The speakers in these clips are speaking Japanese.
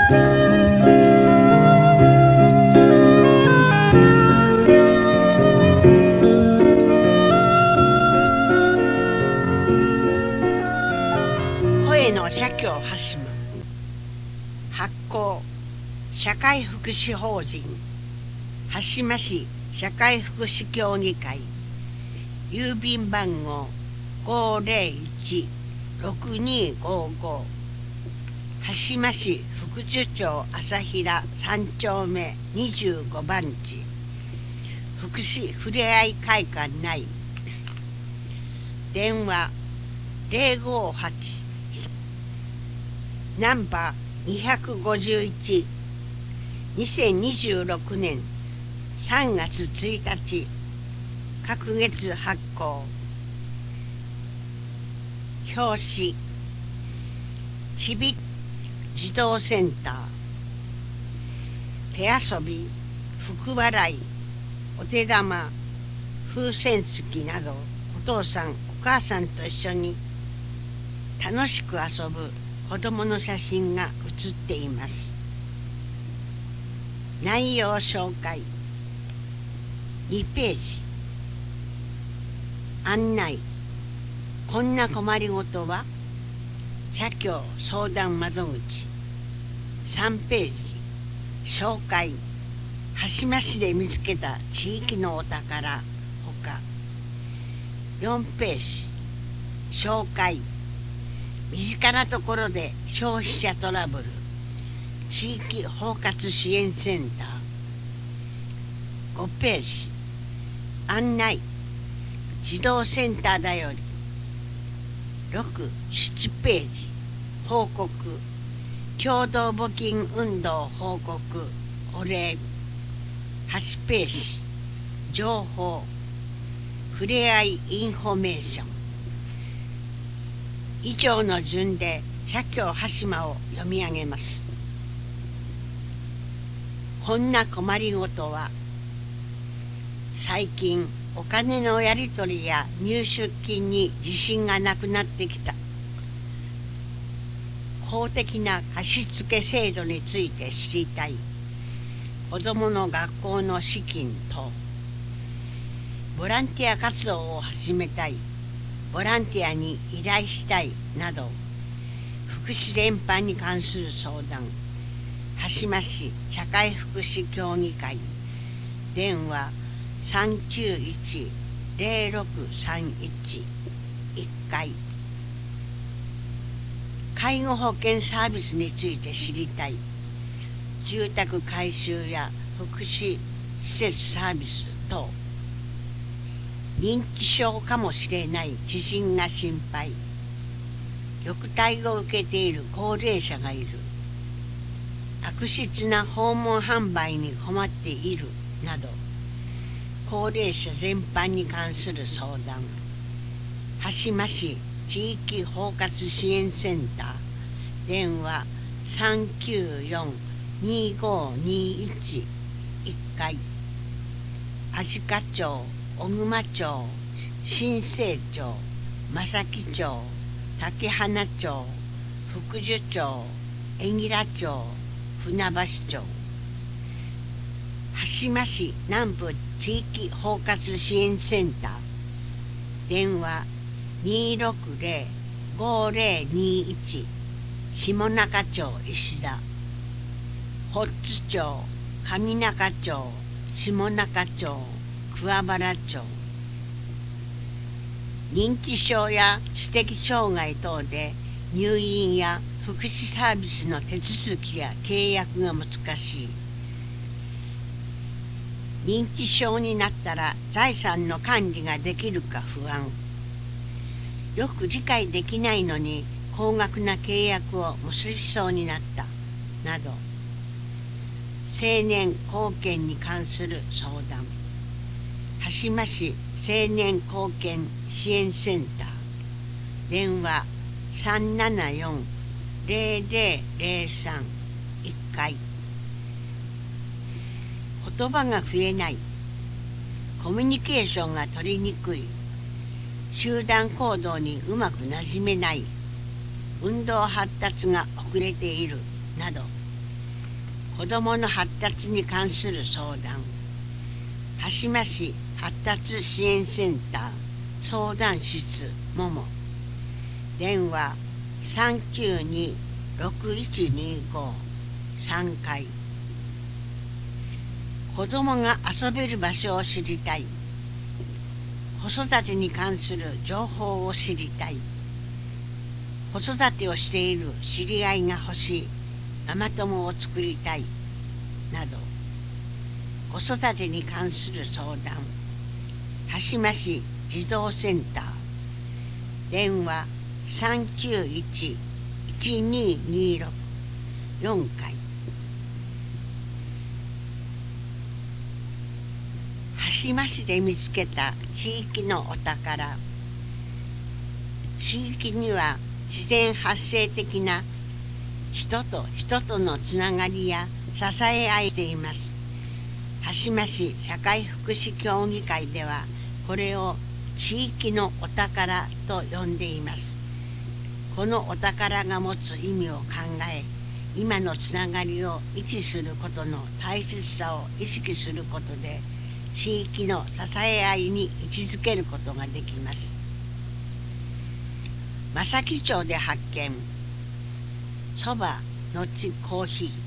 声の社協はしま発行社会福祉法人羽島市社会福祉協議会郵便番号501-6255羽島市福寿町朝平3丁目25番地福祉ふれあい会館内電話058ナンバー251 2026年3月1日各月発行表紙ちび児童センター手遊び福笑いお手玉風船付きなどお父さんお母さんと一緒に楽しく遊ぶ子どもの写真が写っています。内容紹介2ページ案内こんな困りごとは社協相談窓口3ページ紹介羽島市で見つけた地域のお宝ほか4ページ紹介身近なところで消費者トラブル地域包括支援センター5ページ案内児童センターだより7ページ報告共同募金運動報告お礼8ページ情報ふれあいインフォメーション以上の順で社協羽島を読み上げます。こんな困りごとは最近お金のやり取りや入出金に自信がなくなってきた公的な貸付制度について知りたい子どもの学校の資金等ボランティア活動を始めたいボランティアに依頼したいなど福祉全般に関する相談羽島市社会福祉協議会電話 391-0631 階介護保険サービスについて知りたい住宅改修や福祉施設サービス等認知症かもしれない知人が心配虐待を受けている高齢者がいる悪質な訪問販売に困っているなど高齢者全般に関する相談羽島市地域包括支援センター電話 394-2521 1階芦鹿町小熊町新生町正木町竹花町福寿町江良町船橋町羽島市南部地域包括支援センター電話 260-5021 下中町石田保津町上中町下中町桑原町認知症や知的障害等で入院や福祉サービスの手続きや契約が難しい認知症になったら財産の管理ができるか不安よく理解できないのに高額な契約を結びそうになったなど青年後見に関する相談羽島市青年後見支援センター電話 374-0003 1階言葉が増えないコミュニケーションが取りにくい集団行動にうまくなじめない運動発達が遅れているなど子どもの発達に関する相談、羽島市発達支援センター相談室もも、電話 392-6125-3 回。子どもが遊べる場所を知りたい、子育てに関する情報を知りたい、子育てをしている知り合いが欲しい、ママ友を作りたいなど、子育てに関する相談、羽島市児童センター、電話 391-1226-4 回。羽島市で見つけた地域のお宝。地域には自然発生的な人と人とのつながりや支え合いしています。羽島市社会福祉協議会ではこれを地域のお宝と呼んでいます。このお宝が持つ意味を考え、今のつながりを維持することの大切さを意識することで、地域の支え合いに位置づけることができます。正木町で発見、そばのちコーヒー。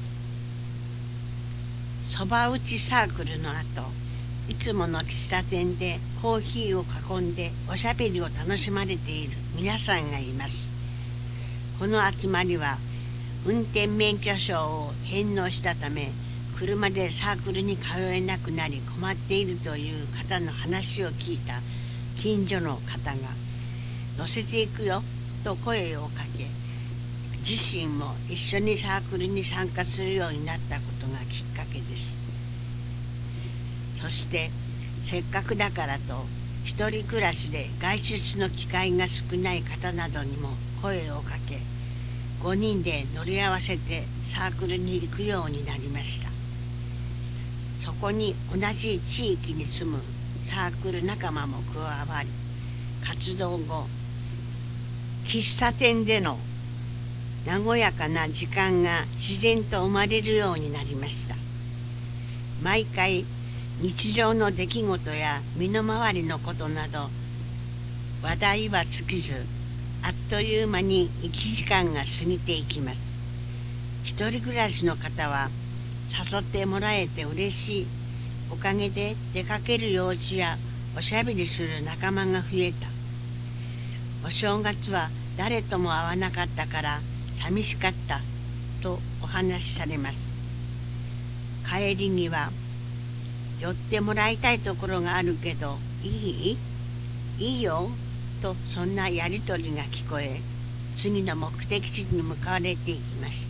そば打ちサークルの後、いつもの喫茶店でコーヒーを囲んでおしゃべりを楽しまれている皆さんがいます。この集まりは運転免許証を返納したため、車でサークルに通えなくなり困っているという方の話を聞いた近所の方が、乗せていくよと声をかけ、自身も一緒にサークルに参加するようになったことがきっかけです。そしてせっかくだからと、一人暮らしで外出の機会が少ない方などにも声をかけ、5人で乗り合わせてサークルに行くようになりました。そこに同じ地域に住むサークル仲間も加わり、活動後、喫茶店での和やかな時間が自然と生まれるようになりました。毎回日常の出来事や身の回りのことなど話題は尽きず、あっという間に1時間が過ぎていきます。一人暮らしの方は、誘ってもらえて嬉しい、おかげで出かける用事やおしゃべりする仲間が増えた、お正月は誰とも会わなかったから寂しかったとお話しされます。帰りには、寄ってもらいたいところがあるけどいいよと、そんなやりとりが聞こえ、次の目的地に向かわれていきました。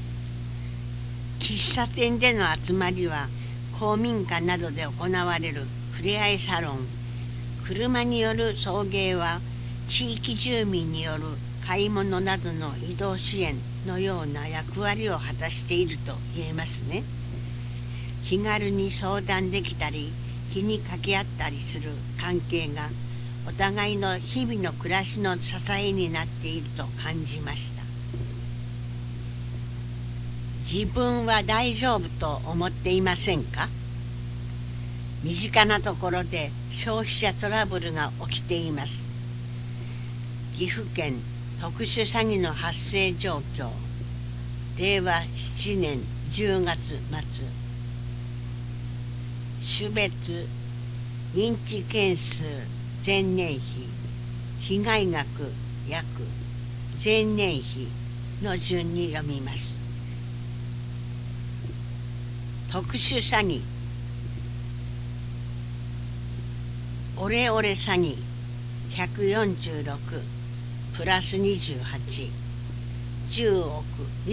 喫茶店での集まりは、公民館などで行われるふれあいサロン、車による送迎は地域住民による買い物などの移動支援のような役割を果たしていると言えますね。気軽に相談できたり、気にかけ合ったりする関係が、お互いの日々の暮らしの支えになっていると感じました。自分は大丈夫と思っていませんか？身近なところで消費者トラブルが起きています。岐阜県特殊詐欺の発生状況、令和7年10月末。種別、認知件数、前年比、被害額、約、前年比の順に読みます。特殊詐欺、オレオレ詐欺146プラス28、10億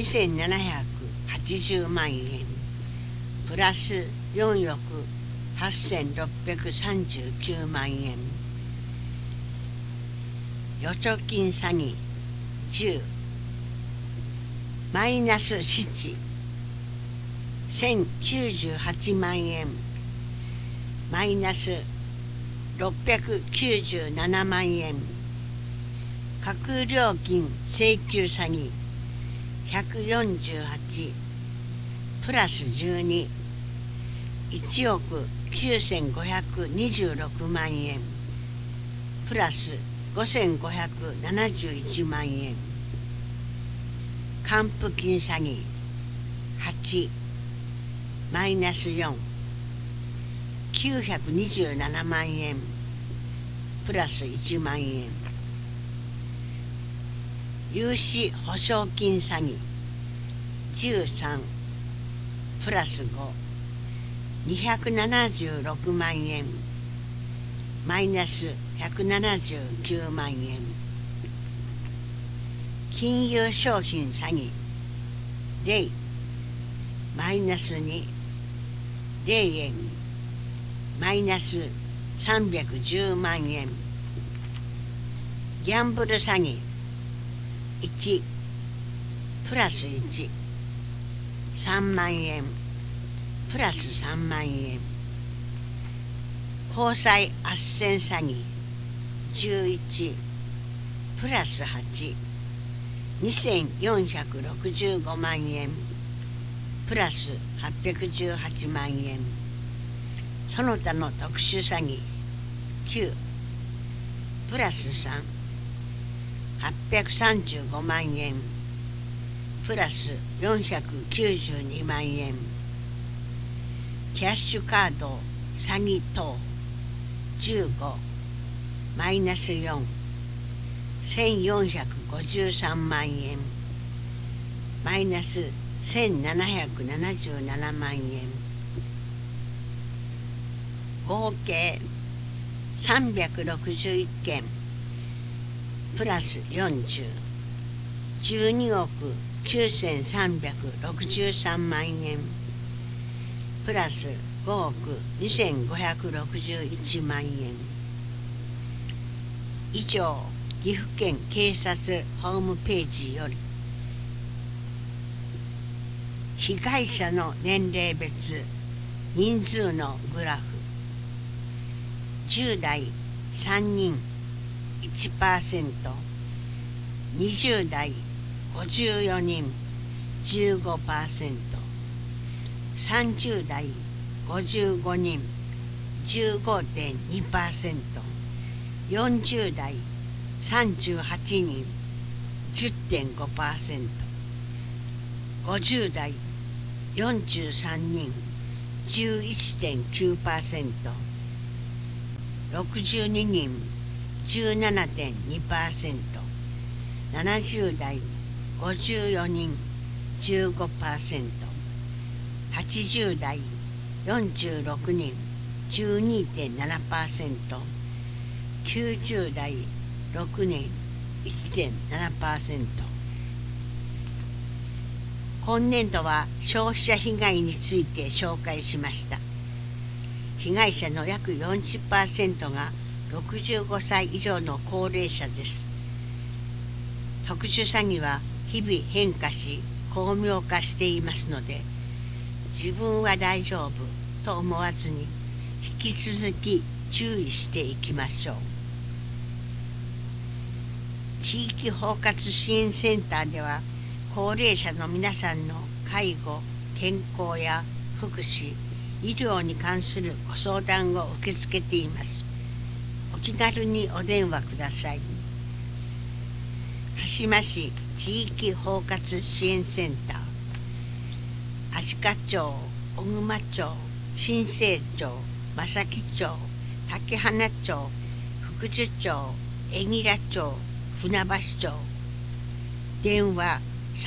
2780万円プラス4億8639万円。預貯金詐欺10、マイナス7、1098万円マイナス697万円。架空料金請求詐欺148、 プラス12、1億9526万円プラス5571万円。還付金詐欺8マイナス4、927万円プラス1万円。融資保証金詐欺13プラス5、276万円マイナス179万円。金融商品詐欺0マイナス2、0円マイナス310万円。ギャンブル詐欺1プラス1、3万円プラス3万円。交際斡旋詐欺11プラス8、2465万円プラス818万円。その他の特殊詐欺9プラス3、835万円プラス492万円。キャッシュカード詐欺等15マイナス4、1453万円マイナス1777万円。合計361件プラス40、12億9363万円プラス5億2561万円。以上、岐阜県警察ホームページより被害者の年齢別人数のグラフ。10代3人 1%、20代54人 15%、30代55人 15.2%、40代38人 10.5%、50代43人 11.9%、62人 17.2%、70代54人 15%、80代46人 12.7%、90代6人 1.7%。今年度は消費者被害について紹介しました。被害者の約 40% が65歳以上の高齢者です。特殊詐欺は日々変化し巧妙化していますので、自分は大丈夫と思わずに引き続き注意していきましょう。地域包括支援センターでは高齢者の皆さんの介護、健康や福祉、医療に関するご相談を受け付けています。お気軽にお電話ください。鹿島市地域包括支援センター、足利町、小熊町、新生町、正木町、竹花町、福寿町、江良町、船橋町。電話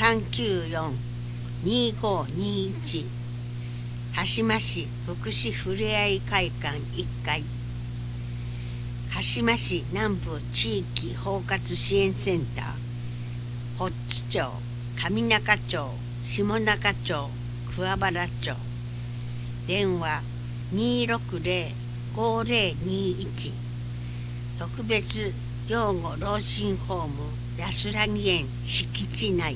394-2521。鹿島市福祉ふれあい会館1階。鹿島市南部地域包括支援センター、保津町、上中町、下中町、桑原町。電話260-5021。特別養護老人ホーム安らぎ園敷地内。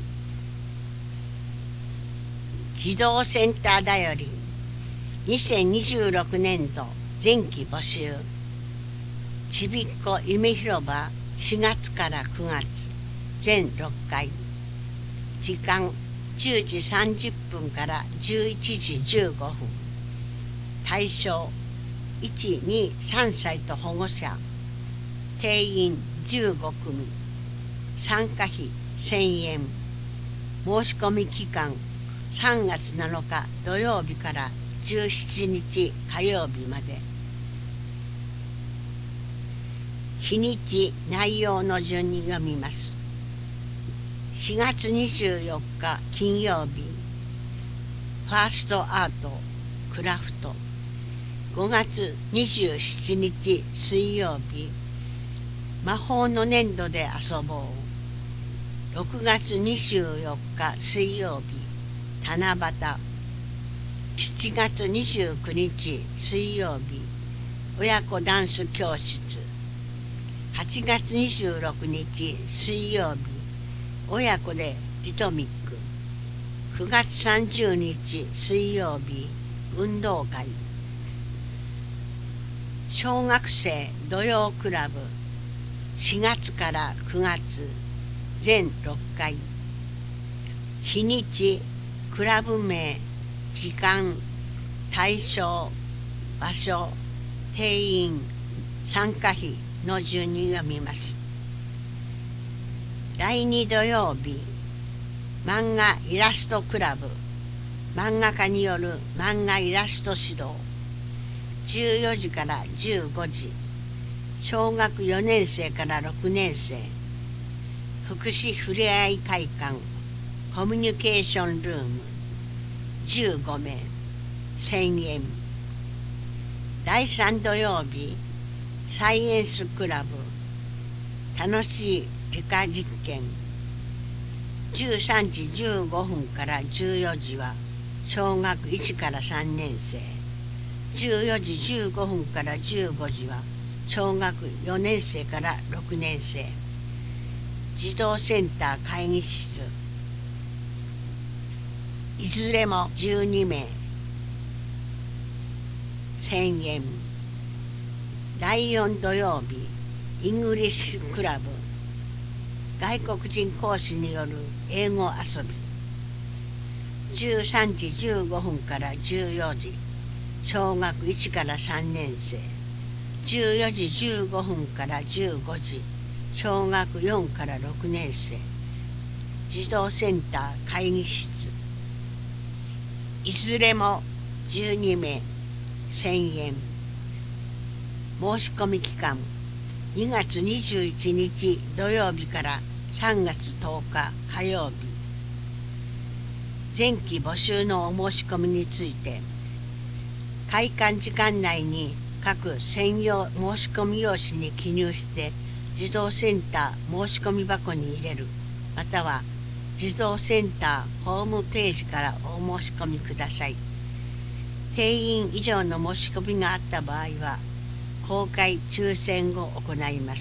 児童センターだより2026年度前期募集。ちびっこ夢広場4月から9月全6回。時間 10時30分から11時15分。対象1、2、3歳と保護者。定員15組。参加費1000円。申し込み期間3月7日土曜日から17日火曜日まで。日にち内容の順に読みます。4月24日金曜日、ファーストアートクラフト。5月27日水曜日、魔法の粘土で遊ぼう。6月24日水曜日、七夕。7月29日水曜日、親子ダンス教室。8月26日水曜日、親子でリトミック。9月30日水曜日、運動会。小学生土曜クラブ。4月から9月全6回。日にち、クラブ名、時間、対象、場所、定員、参加費の順に読みます。第2土曜日、漫画イラストクラブ。漫画家による漫画イラスト指導。14時から15時。小学4年生から6年生。福祉ふれあい会館。コミュニケーションルーム。15名。1000円。第3土曜日、サイエンスクラブ。楽しい理科実験。13時15分から14時は小学1から3年生。14時15分から15時は小学4年生から6年生。児童センター会議室。いずれも12名。1000円。第4土曜日、イングリッシュクラブ。外国人講師による英語遊び。13時15分から14時。小学1から3年生。14時15分から15時。小学4から6年生。児童センター会議室。いずれも12名。1000円。申し込み期間2月21日土曜日から3月10日火曜日。前期募集のお申し込みについて、開館時間内に各専用申し込み用紙に記入して児童センター申し込み箱に入れる、または児童センターホームページからお申し込みください。定員以上の申し込みがあった場合は公開抽選を行います。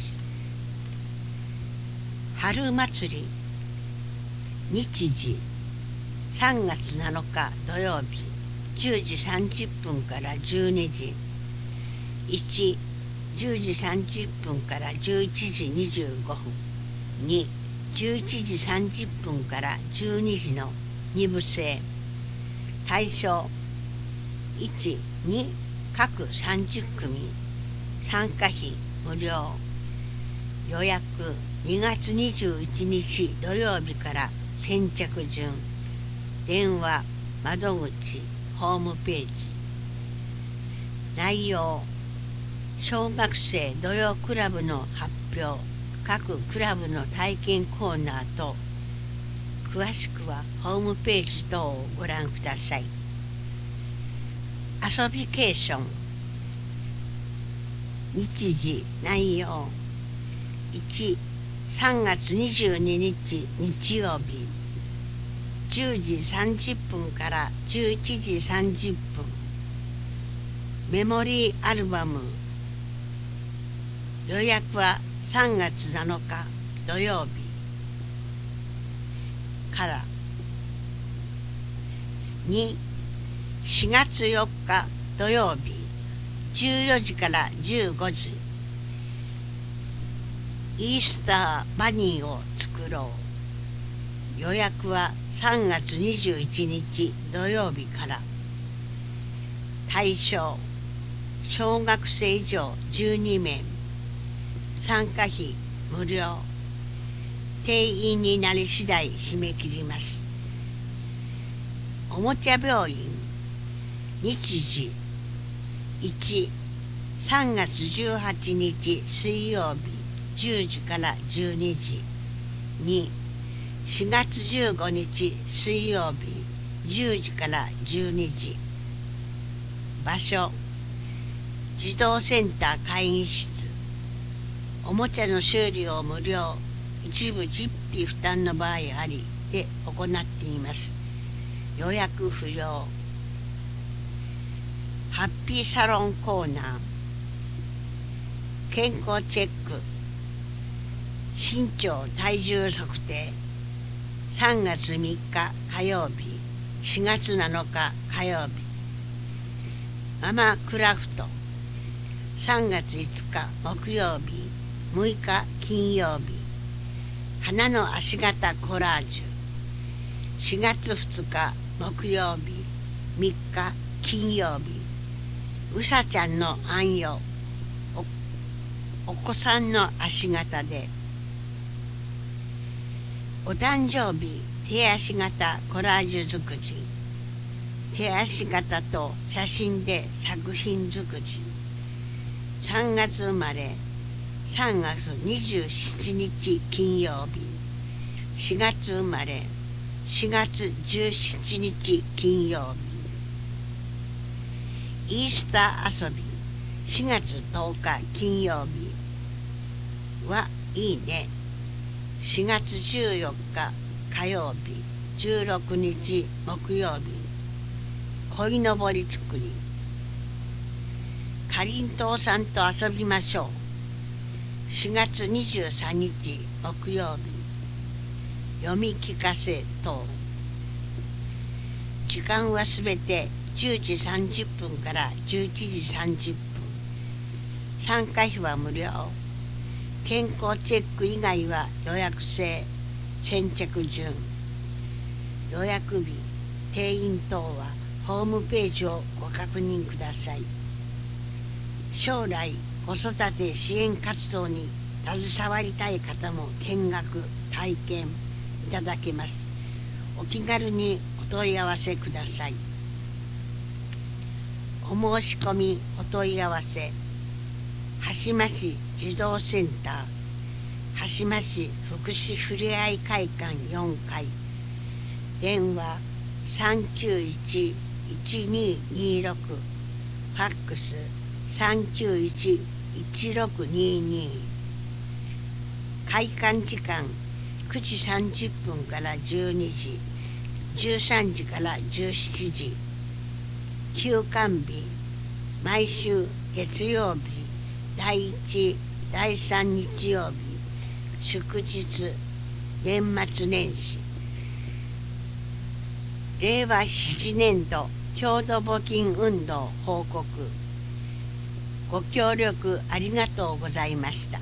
春祭り。日時3月7日土曜日、10時30分から12時。1、10時30分から11時25分。2、11時30分から12時の2部制。対象1、2、各30組。参加費無料。予約2月21日土曜日から先着順。電話、窓口、ホームページ。内容、小学生土曜クラブの発表、各クラブの体験コーナー等。詳しくはホームページ等をご覧ください。遊びケーション。日時、内容。1、3月22日日曜日、10時30分から11時30分。メモリーアルバム。予約は3月7日土曜日から。2、4月4日土曜日、14時から15時。イースターバニーを作ろう。予約は 3月21日土曜日から対象小学生以上12名、参加費無料、定員になり次第締め切ります。おもちゃ病院日時1、3月18日水曜日10時から12時、2、4月15日水曜日10時から12時。場所児童センター会議室。おもちゃの修理を無料、一部実費負担の場合ありで行っています。予約不要。ハッピーサロンコーナー。健康チェック、身長体重測定。3月3日火曜日、4月7日火曜日。ママクラフト。3月5日木曜日、6日金曜日。花の足型コラージュ。4月2日木曜日、3日金曜日。うさちゃんの暗用。お子さんの足型で。お誕生日手足型コラージュ作り。手足型と写真で作品作り。3月生まれ3月27日金曜日。4月生まれ4月17日金曜日。イースター遊び4月10日金曜日はいいね。4月14日火曜日16日木曜日。鯉のぼり作り。かりんとうさんと遊びましょう。4月23日木曜日。読み聞かせ等。時間はすべて10時30分から11時30分。参加費は無料。健康チェック以外は予約制。先着順。予約日、定員等はホームページをご確認ください。将来子育て支援活動に携わりたい方も見学・体験いただけます。お気軽にお問い合わせください。お申し込みお問い合わせ。羽島市児童センター、羽島市福祉ふれあい会館4階。電話391-1226。ファックス391-1622。開館時間9時30分から12時、13時から17時。休館日毎週月曜日、第1、第3日曜日、祝日、年末年始。令和7年度郷土募金運動報告。ご協力ありがとうございました。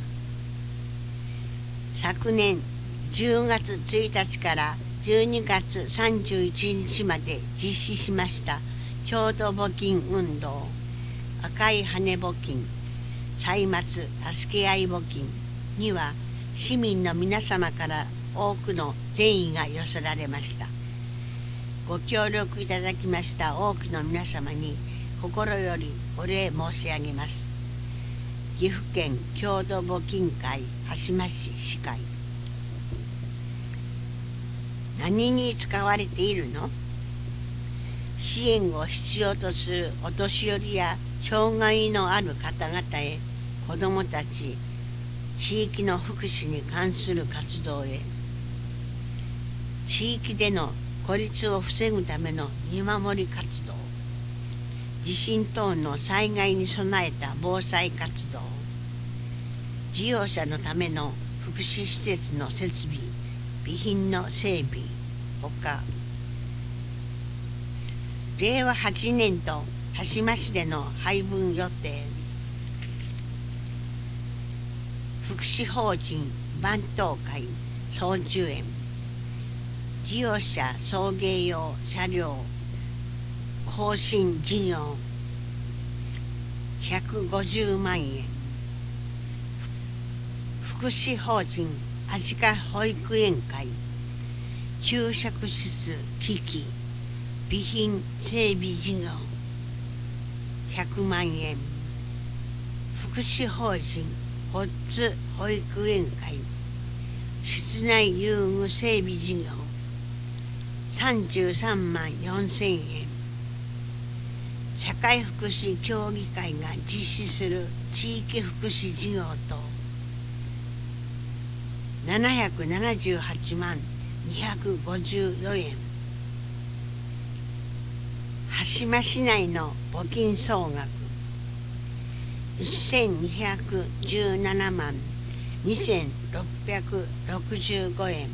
昨年10月1日から12月31日まで実施しました郷土募金運動、赤い羽募金、歳末助け合い募金には市民の皆様から多くの善意が寄せられました。ご協力いただきました多くの皆様に心よりお礼申し上げます。岐阜県郷土募金会羽島市市会。何に使われているの？支援を必要とするお年寄りや障害のある方々へ、子どもたち、地域の福祉に関する活動へ、地域での孤立を防ぐための見守り活動、地震等の災害に備えた防災活動、事業者のための福祉施設の設備、備品の整備ほか、令和8年度羽島市での配分予定。福祉法人番頭会総10円、 利用者送迎用車両更新事業150万円。福祉法人足利保育園会注釈室機器備品整備事業100万円。福祉法人ホッツ保育園会室内遊具整備事業33万4000円。社会福祉協議会が実施する地域福祉事業と778万254円。羽島市内の募金総額1217万2665円。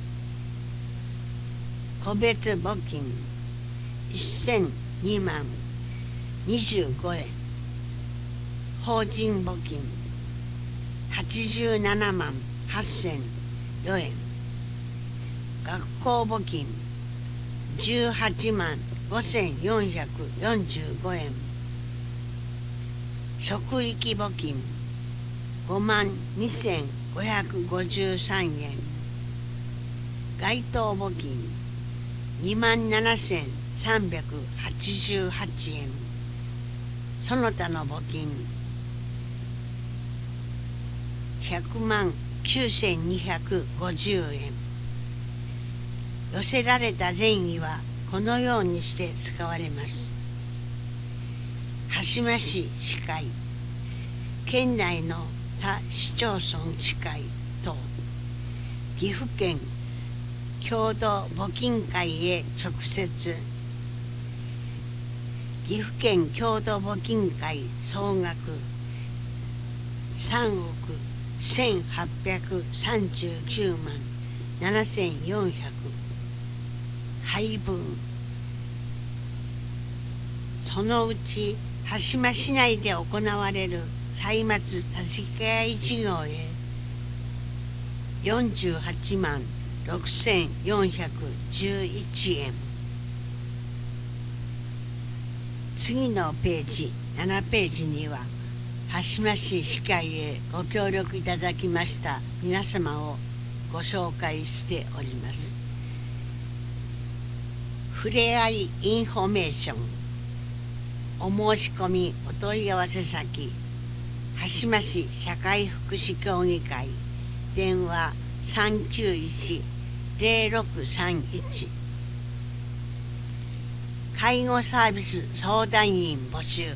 個別募金1002万25円。法人募金87万8004円。学校募金18万5445円。職域募金5万2553円。街頭募金2万7388円。その他の募金100万9250円。寄せられた善意はこのようにして使われます。羽島市市会、県内の他市町村市会等、岐阜県共同募金会へ直接。岐阜県共同募金会総額3億1839万7400。配分そのうち羽島市内で行われる歳末助け合い事業へ48万6411円。次のページ7ページには羽島市市会へご協力いただきました皆様をご紹介しております。ふれあいインフォメーションお申し込みお問い合わせ先羽島市社会福祉協議会電話391-0631。介護サービス相談員募集。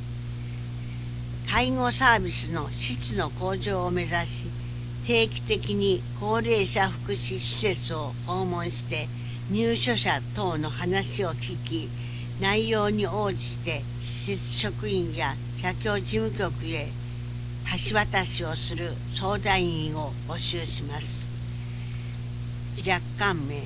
介護サービスの質の向上を目指し、定期的に高齢者福祉施設を訪問して入所者等の話を聞き、内容に応じて施設職員や社協事務局へ橋渡しをする相談員を募集します。若干名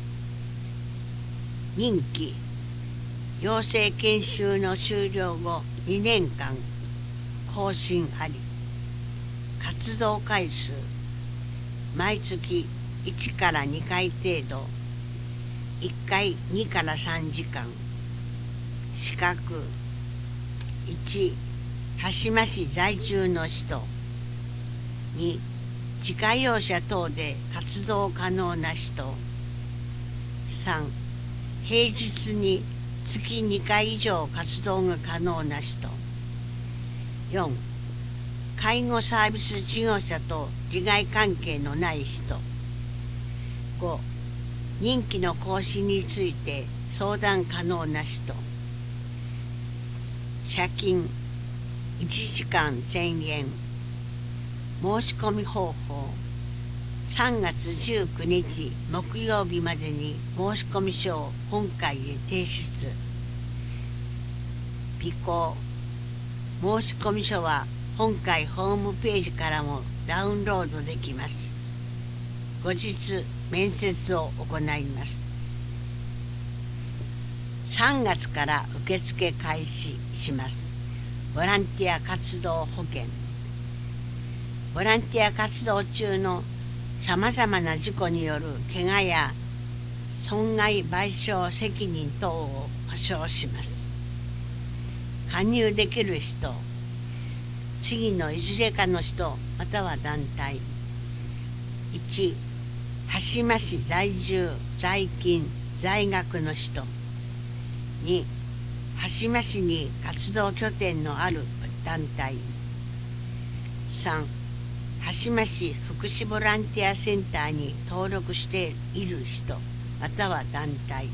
任期養成研修の終了後2年間更新あり。活動回数毎月1から2回程度。1回2から3時間。資格1、羽島市在住の人。2、自家用車等で活動可能な人。3、平日に月2回以上活動が可能な人。4、介護サービス事業者と利害関係のない人。5、任期の更新について相談可能な人。謝金1時間1000円。申し込み方法3月19日木曜日までに申し込み書を本会へ提出。備考申し込み書は本会ホームページからもダウンロードできます。後日面接を行います。3月から受付開始します。ボランティア活動保険。ボランティア活動中のさまざまな事故による怪我や損害賠償責任等を保証します。加入できる人、次のいずれかの人または団体。1、羽島市在住在勤在学の人。2、羽島市に活動拠点のある団体。3、羽島市福祉ボランティアセンターに登録している人または団体。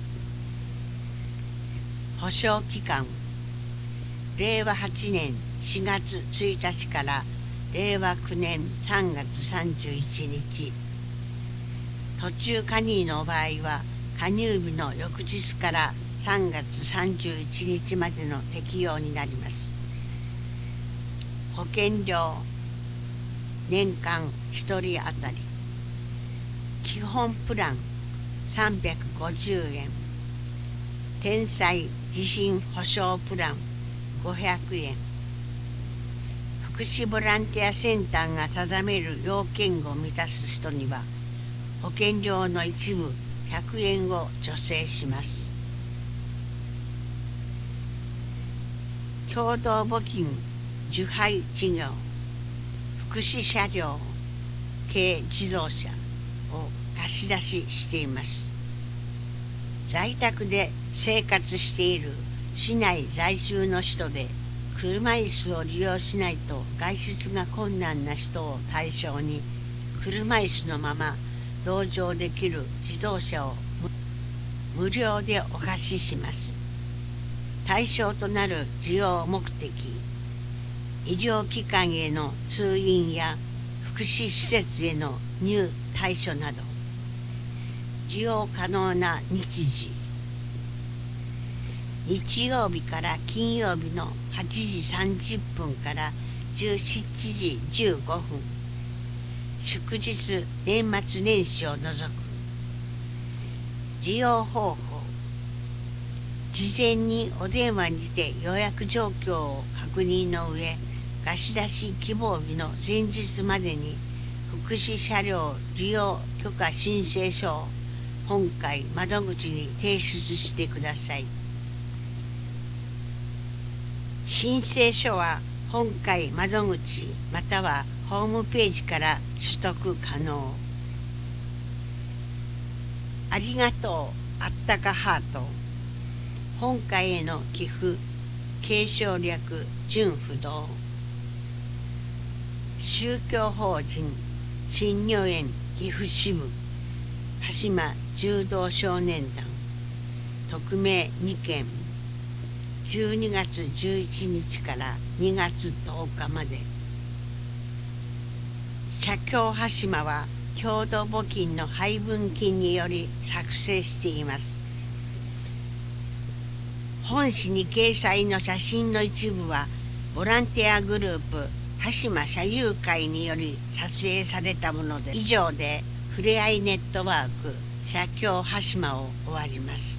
保証期間、令和8年4月1日から令和9年3月31日。途中加入の場合は加入日の翌日から3月31日までの適用になります。保険料、年間1人当たり基本プラン350円、天災地震保障プラン500円、福祉ボランティアセンターが定める要件を満たす人には保険料の一部100円を助成します。共同募金受配事業、福祉車両、軽自動車を貸し出ししています。在宅で生活している市内在住の人で車椅子を利用しないと外出が困難な人を対象に車椅子のまま同乗できる自動車を無料でお貸しします。対象となる利用目的、医療機関への通院や福祉施設への入退所など、利用可能な日時、日曜日から金曜日の8時30分から17時15分、祝日年末年始を除く。利用方法、事前にお電話にて予約状況を確認の上、貸し出し希望日の前日までに福祉車両利用許可申請書を本会窓口に提出してください。申請書は本会窓口またはホームページから取得可能。ありがとう、あったかハート。本会への寄付、継承略純不動。宗教法人新入園岐阜支部羽島柔道少年団匿名2件、12月11日から2月10日まで。社協羽島は共同募金の配分金により作成しています。本誌に掲載の写真の一部はボランティアグループ羽島社友会により撮影されたもので、以上でふれあいネットワーク社協羽島を終わります。